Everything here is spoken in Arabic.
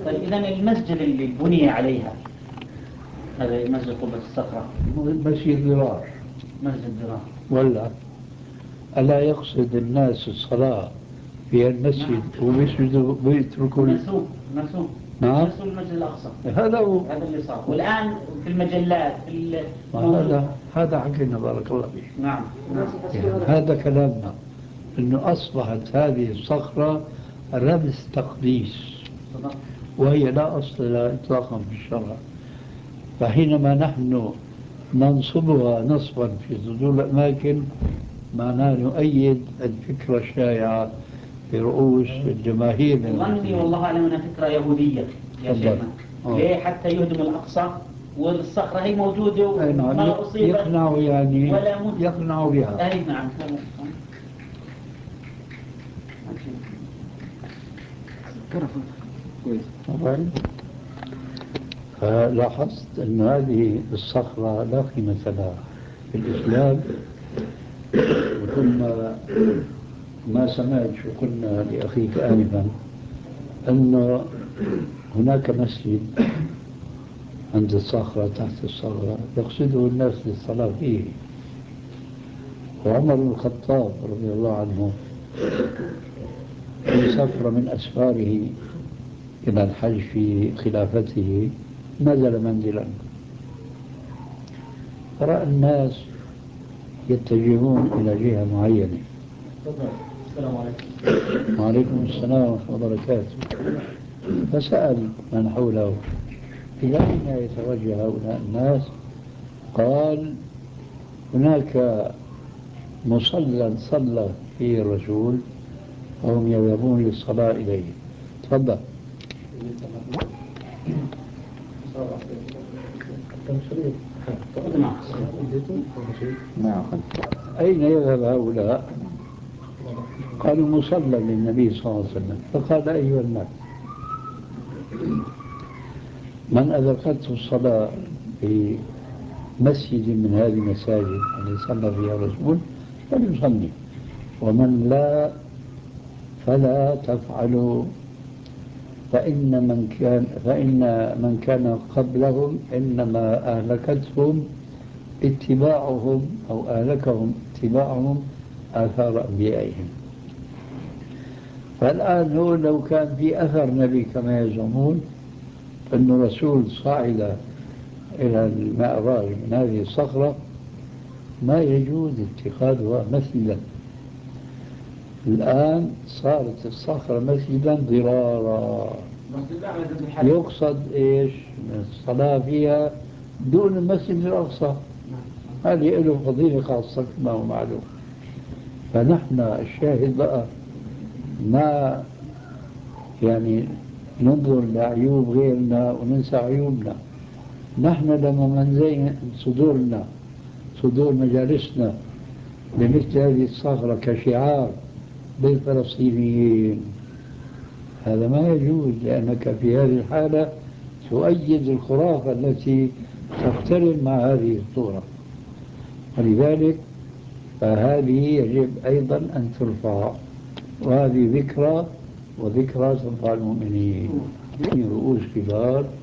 طيب إذا المسجد اللي بني عليها هذا مسجد قبة الصخرة مسجد ضرار مسجد ضرار ولا ألا يقصد الناس الصلاة في المسجد ويسجدوا ويتركوا نسوا نعم المسجد الأقصى هذا هو هذا اللي صار والآن في المجلات هذا حكينا بارك الله فيك نعم يعني هذا كلامنا أنه أصبحت هذه الصخرة رمز تقديس وهي لا أصل لها إطلاقا في الشرع فحينما نحن ننصبها نصبا في صدور الأماكن معناه نؤيد الفكرة الشائعة في رؤوس الجماهير ظني والله أعلم أنها فكرة يهودية يا شيخنا ليه حتى يهدم الأقصى والصخرة هي موجودة وما أصيبت يقنعوا يعني ولا يقنعوا بها أي نعم فلاحظت أن هذه الصخرة لا قيمة لها في الإسلام ثم ما سمعت شو قلنا لأخيك آنفا أن هناك مسجد عند الصخرة تحت الصخرة يقصده الناس للصلاة فيه وعمر بن الخطاب رضي الله عنه في سفرة من أسفاره إلى الحج في خلافته نزل منزلا فرأى الناس يتجهون إلى جهة معينة. السلام عليكم. وعليكم السلام ورحمة الله وبركاته. فسأل من حوله إلى أين يتوجه هؤلاء الناس؟ قال هناك مصلى صلى فيه الرسول وهم يذهبون للصلاة إليه. تفضل. نعم. أين يذهب هؤلاء؟ قالوا مصلى للنبي صلى الله عليه وسلم. فقال أيها الناس من أدركته الصلاة في مسجد من هذه المساجد التي صلى فيها الرسول فليصلي ومن لا فلا تفعلوا فإن من كان قبلهم إنما أهلكتهم اتباعهم أو أهلكهم اتباعهم آثار أنبيائهم. فالآن هو لو كان في أثر نبي كما يزعمون أن الرسول صعد إلى المعراج من هذه الصخرة ما يجوز اتخاذها مسجدا. الآن صارت الصخرة مسجدا ضرارا يقصد إيش الصلاة فيها دون المسجد الأقصى هذه له فضيلة خاصة ما هو معلوم. فنحن الشاهد بقى ما يعني ننظر لعيوب غيرنا وننسى عيوبنا. نحن لما نزين صدورنا صدور مجالسنا بمثل هذه الصخرة كشعار للفلسطينيين هذا ما يجوز لأنك في هذه الحالة تؤيد الخرافة التي تقترن مع هذه الصورة. ولذلك فهذه يجب أيضا أن ترفع وهذه ذكرى وذكرى تنفع المؤمنين رؤوس كبار